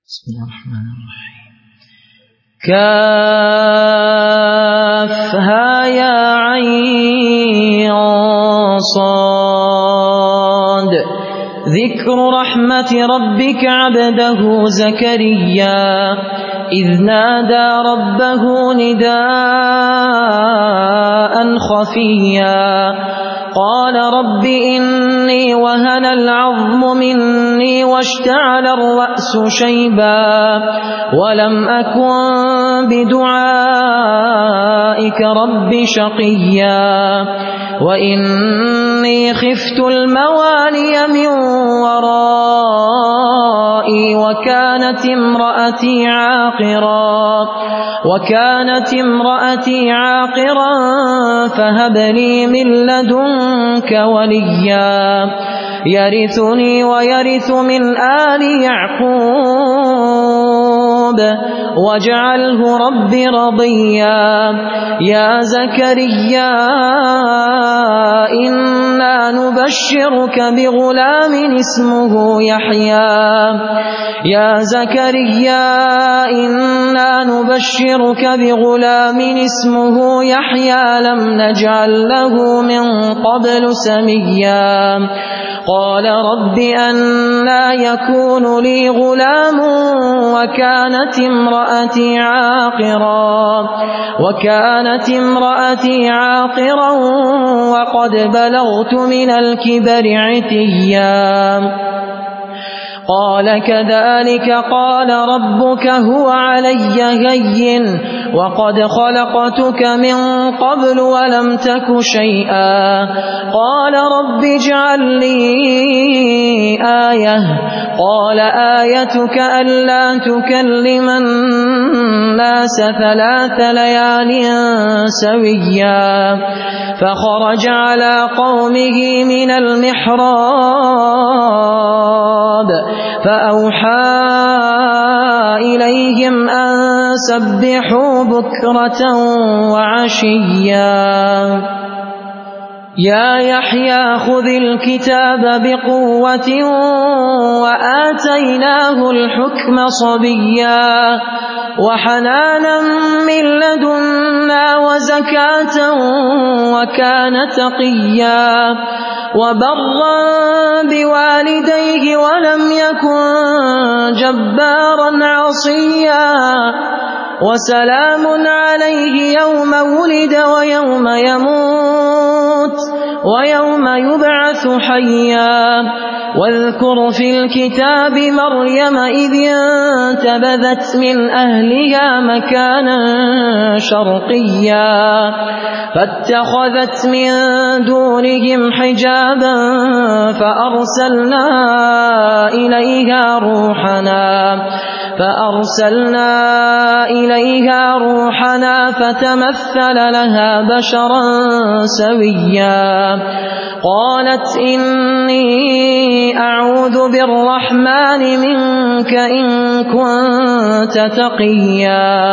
بسم الله الرحمن الرحيم. كافها يا عين صاد ذكر رحمة ربك عبده زكريا إذ نادى ربه نداء خفيا قال رب إني وهن العظم مني واشتعل الرأس شيبا ولم أكن بدعائك رب شقيا وإني خفت الموالي من ورائي وكانت امرأتي عاقرا فهب لي من لدنك وليا يرثني ويرث من آل يعقوب واجعله رب رضيا يا زكريا إنا نبشرك بغلام اسمه يحيى لم نجعل له من قبل سميا قال رب أنى يكون لي غلام وكانت امرأتي عاقرا وقد بلغت من الكبر عتيا قال كذلك قال ربك هو علي هين وقد خلقتك من قبل ولم تك شيئا قال رب اجعل لي آية قال آيتك ألا تكلم الناس 3 ليال سويا فخرج على قومه من المحراب فأوحى إليهم أن سبحوا بكرة وعشيا يا يحيى خذ الكتاب بقوة وآتيناه الحكم صبيا وحنانا من لدنا وزكاة وكان تقيا وبرا بوالديه ولم يكن جبارا عصيا وسلام عليه يوم ولد ويوم يموت ويوم يبعث حيا واذكر في الكتاب مريم إذ انتبذت من أهلها مكانا شرقيا فاتخذت من دونهم حجابا فأرسلنا إليها روحنا فتمثل لها بشرا سويا قالت إني أعوذ بالرحمن منك إن كنت تقيا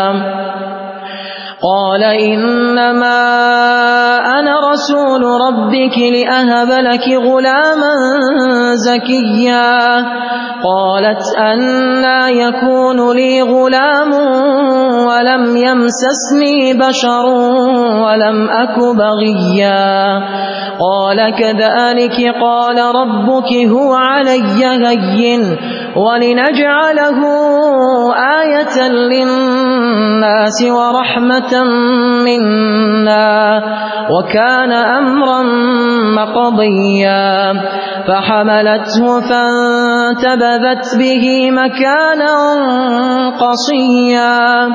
قال إنما أنا رسول ربك لأهب لك غلاما زكيا قالت أنى يكون لي غلام ولم يمسسني بشر ولم أك بغيا قال كذلك قال ربك هو علي هين ولنجعله آية للناس ورحمة منا وكان أمرا مقضيا فحملته فانتبذت به مكانا قصيا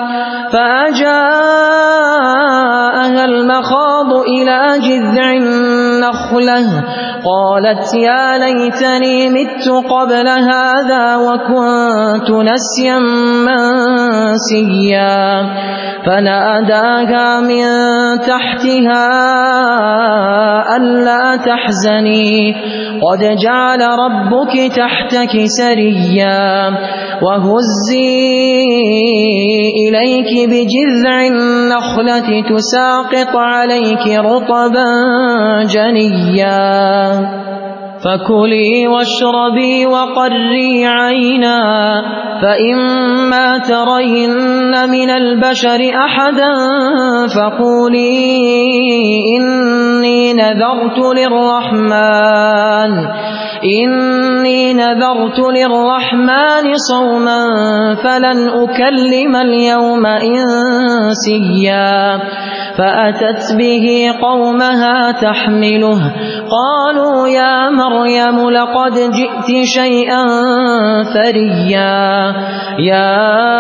فأجاءها المخاض إلى جذع النخلة قالت يا ليتني مت قبل هذا وكنت نسيا منسيا فناداها من تحتها ألا تحزني قد جعل ربك تحتك سريا وهزي إليك بجذع النخلة تساقط عليك رطبا جنيا فكلي واشربي وقري عينا فإما ترين من البشر أحدا فقولي إني نذرت للرحمن صوما فلن أكلم اليوم إنسيا فأتت به قومها تحمله قالوا يا مريم لقد جئت شيئا فريا يا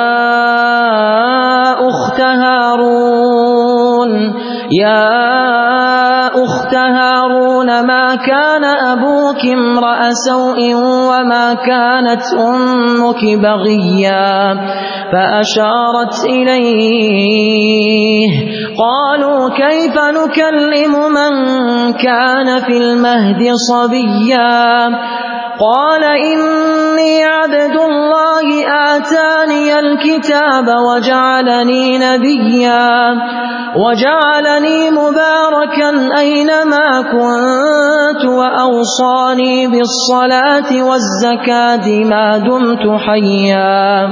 أخت هارون ما كان أبوك امرأ سوء وما كانت أمك بغيا فأشارت إليه قالوا كيف نكلم من كان في المهد صبيا قال إني عبد الله آتاني الكتاب وجعلني نبيا وجعلني مباركا أينما كنت وأوصاني بالصلاة والزكاة ما دمت حيا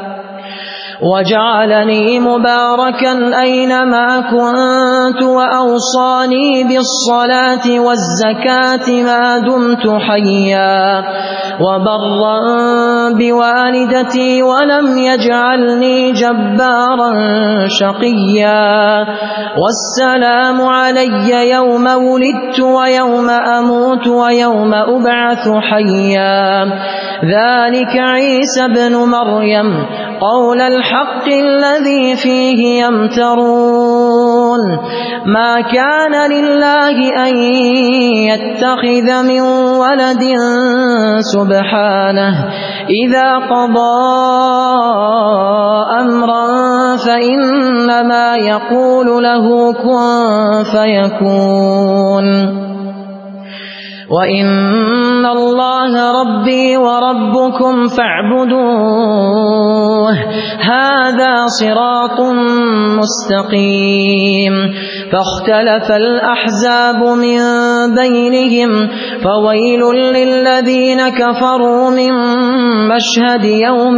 وجعلني مباركا أينما كنت وأوصاني بالصلاة والزكاة ما دمت حيا وبرا بوالدتي ولم يجعلني جبارا شقيا والسلام علي يوم ولدت ويوم أموت ويوم أبعث حيا ذلك عيسى ابن مريم قول الحق الذي فيه يمترون ما كان لله أن يتخذ من ولد سبحانه إذا قضى أمرا فإنما يقول له كن فيكون وإن الله ربي وربكم فاعبدوه هذا صراط مستقيم فاختلف الأحزاب من بينهم فويل للذين كفروا من مشهد يوم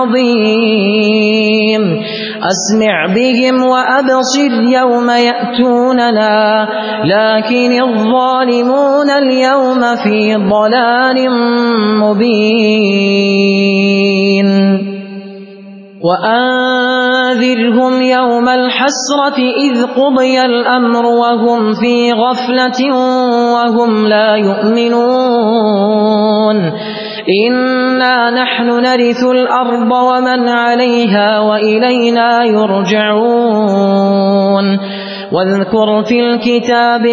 عظيم أسمع بهم وأبصر يوم يأتوننا لكن الظالمون اليوم في ضلال مبين وأنذرهم يوم الحسرة إذ قضي الأمر وهم في غفلة وهم لا يؤمنون إنا نحن نرث الأرض ومن عليها وإلينا يرجعون واذكر في الكتاب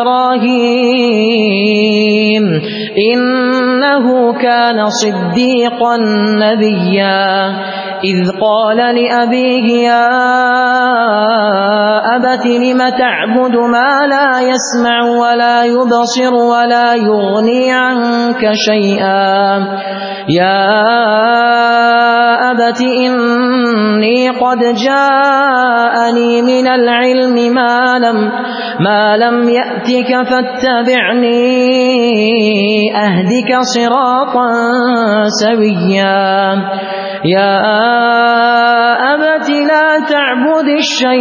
إبراهيم إنه كان صديقا نبيا إذ قال لأبيه يا أبت لم تعبد ما لا يسمع ولا يبصر ولا يغني عنك شيئا يا أبت إني قد جاءني من العلم ما لم يأتك فاتبعني أهدك صراطا سويا يا أبت لا تعبد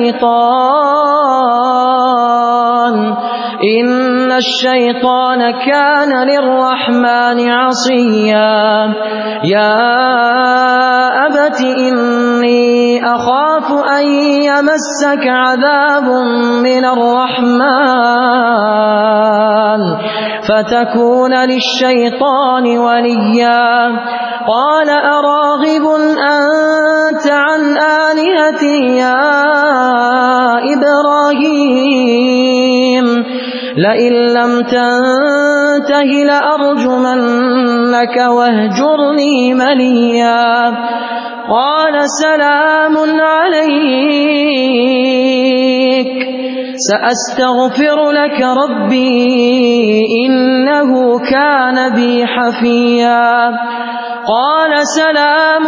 الشيطان إن الشيطان كان للرحمن عصيا يا أبت إني أخاف أن يمسك عذاب من الرحمن فتكون للشيطان وليا قال أراغب أنت عن آلهتي يا إبراهيم لئن لم تنته لأرجمنك واهجرني مليا قال سلام عليك سأستغفر لك ربي إنه كان بي حفيا قال سلام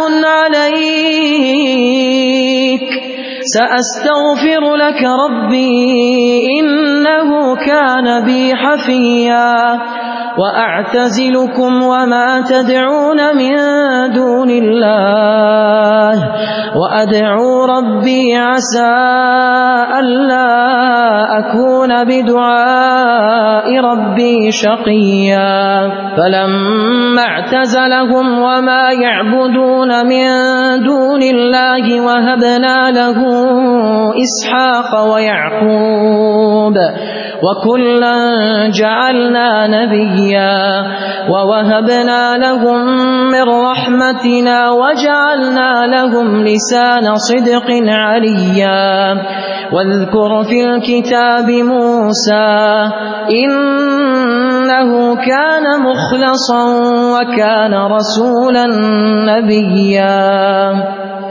عليك سأستغفر لك ربي إنه كان بي حفيا وأعتزلكم وما تدعون من دون الله وأدعو ربي عسى ألا أكون بدعاء ربي شقيا فلما اعتزلهم وما يعبدون من دون الله وهبنا له إسحاق ويعقوب وكلا جعلنا نبيا ووهبنا لهم من رحمتنا وجعلنا لهم لسان صدق عليا واذكر في الكتاب موسى إنه كان مخلصا وكان رسولا نبيا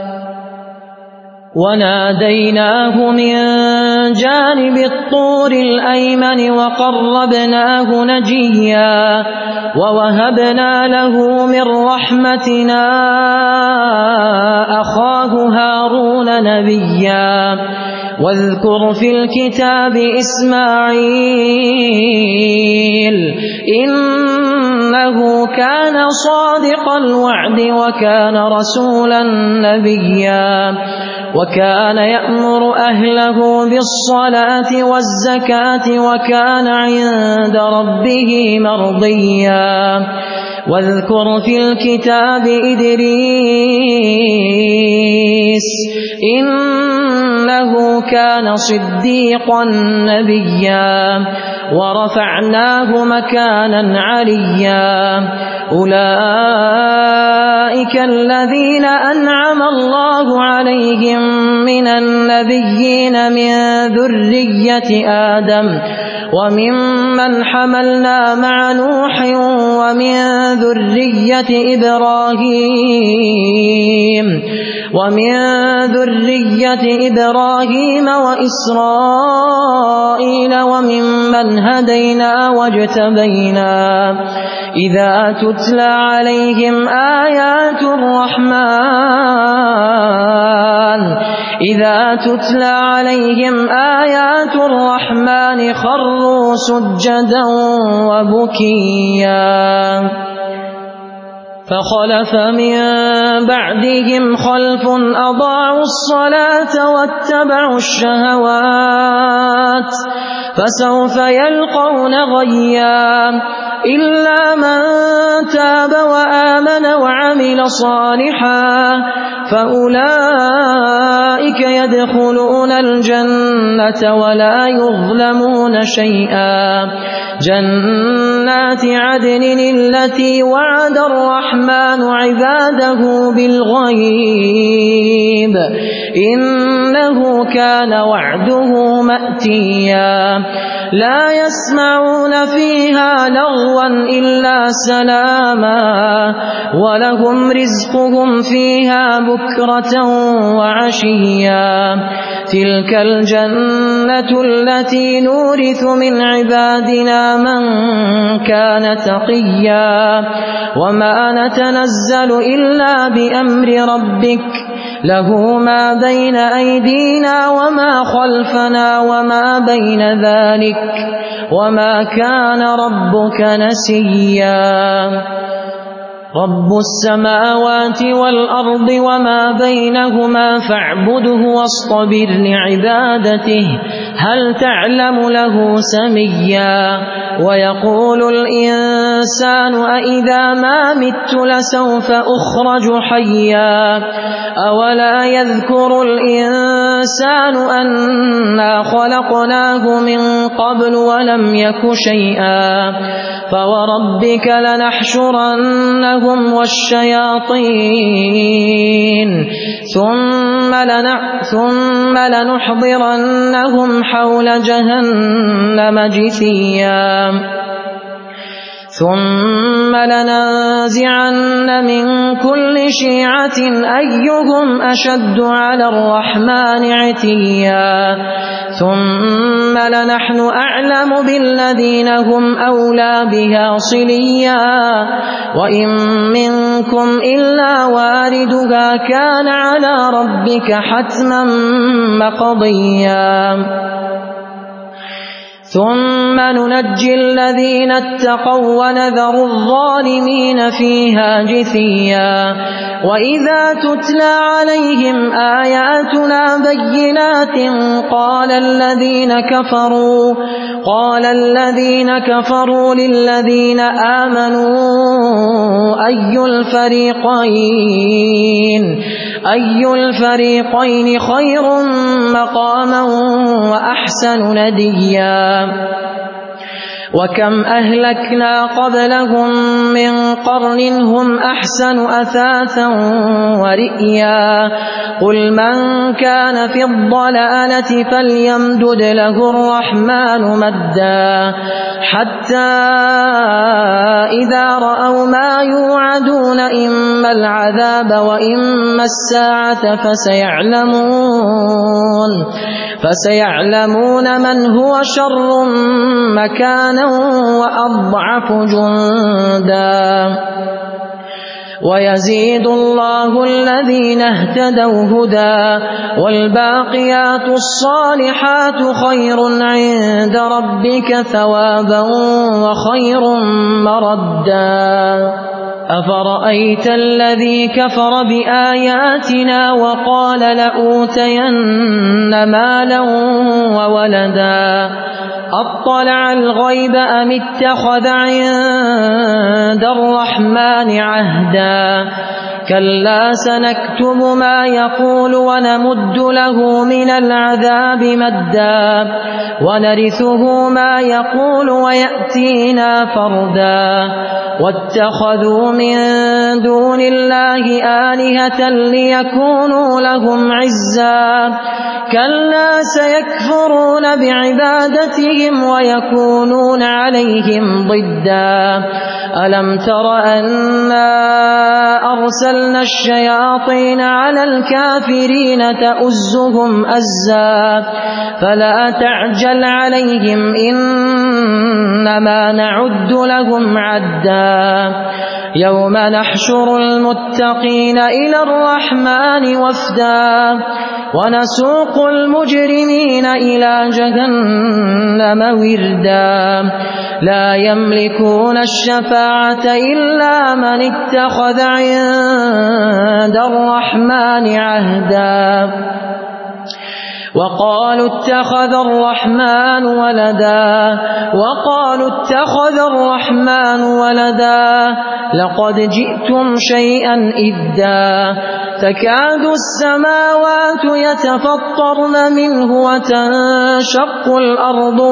وناديناه من جانب الطور الأيمن وقربناه نجيا ووهبنا له من رحمتنا أخاه هارون نبيا واذكر في الكتاب إسماعيل إنه كان صادق الوعد وكان رسولا نبيا وكان يأمر أهله بالصلاة والزكاة وكان عند ربه مرضيا واذكر في الكتاب إدريس إنه كان صديقا نبيا ورفعناه مكانا عليا أولئك الذين أنعم الله عليهم من النبيين من ذرية آدم وممن حملنا مع نوح ومن ذرية إبراهيم وإسرائيل وممن هدينا واجتبينا إذا تتلى عليهم آيات الرحمن خروا سجدا وبكيا فخلف من بعدهم خلف أضاعوا الصلاة واتبعوا الشهوات فسوف يلقون غيا إلا من تاب وآمن وعمل صالحا فأولئك يدخلون الجنة ولا يظلمون شيئا جنات عدن التي وعد الرحمن عباده بالغيب إنه كان وعده مأتيا لا يسمعون فيها لغوا إلا سلاما ولهم رزقهم فيها بكرة وعشيا تلك الجنة التي نورث من عبادنا من كان تقيا وما نتنزل إلا بأمر ربك له ما بين أيدينا وما خلفنا وما بين ذلك وما كان ربك نسيا رب السماوات والأرض وما بينهما فاعبده واصطبر لعبادته هل تعلم له سميا ويقول الإنسان أإذا ما مت لسوف أخرج حيا أولا يذكر الإنسان أنا خلقناه من قبل ولم يك شيئا فوربك لنحشرنهم والشياطين ثم لنحضرنهم حول جهنم جثيا ثم لننزعن من كل شيعة أيهم أشد على الرحمن عتيا ثم لنحن أعلم بالذين هم أولى بها صليا وإن منكم إلا واردها كان على ربك حتما مقضيا ثم ننجي الذين اتقوا ونذر الظالمين فيها جثيا وإذا تتلى عليهم آياتنا بينات قال الذين كفروا للذين آمنوا أي الفريقين خير مقاما وأحسن نديا وكم أهلكنا قبلهم من قرن هم أحسن أثاثا ورئيا قل من كان في الضلالة فليمدد له الرحمن مدا حتى إذا رأوا ما يوعدون إما العذاب وإما الساعة فسيعلمون من هو شر مكانا وأضعف جندا ويزيد الله الذين اهتدوا هدى والباقيات الصالحات خير عند ربك ثوابا وخير مردا أفرأيت الذي كفر بآياتنا وقال لأوتين مالا وولدا أطلع الغيب أم اتخذ عند الرحمن عهدا كلا سنكتب ما يقول ونمد له من العذاب مدا ونرثه ما يقول ويأتينا فردا واتخذوا من دون الله آلهة ليكونوا لهم عزا كلا سيكفرون بعبادتهم ويكونون عليهم ضدا ألم تر أنا أرسلنا الشياطين على الكافرين تؤزهم أزا فلا تعجل عليهم إنما نعد لهم عدا يوم نحشر المتقين إلى الرحمن وفدا ونسوق المجرمين إلى جهنم وردا لا يملكون الشفاعة إلا من اتخذ عند الرحمن عهدا وقالوا اتخذ الرحمن ولدا لقد جئتم شيئا إدا تكاد السماوات يتفطرن منه وتنشق الأرض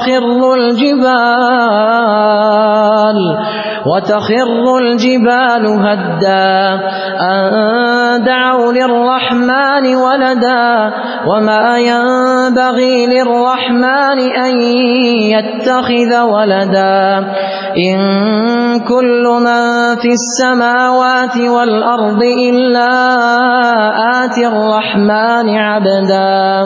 وتخر الجبال هدا أن دعوا للرحمن ولدا وما ينبغي للرحمن أن يتخذ ولدا إن كل من في السماوات والأرض إلا آتي الرحمن عبدا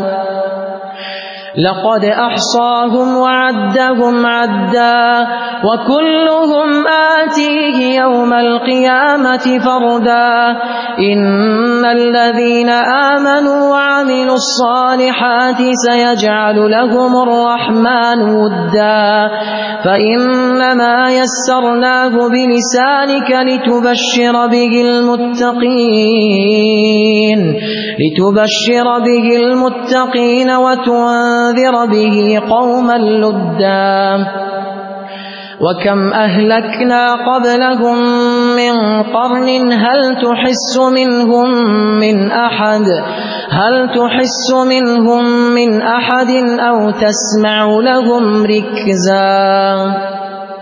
لقد أحصاهم وعدهم عدا وكلهم آتيه يوم القيامة فردا إن الذين آمنوا وعملوا الصالحات سيجعل لهم الرحمن ودا فإنما يسرناه بلسانك لتبشر به المتقين وتنذر به قوما لدا وكم أهلكنا قبلهم من قرن هل تحس منهم من أحد أو تسمع لهم ركزا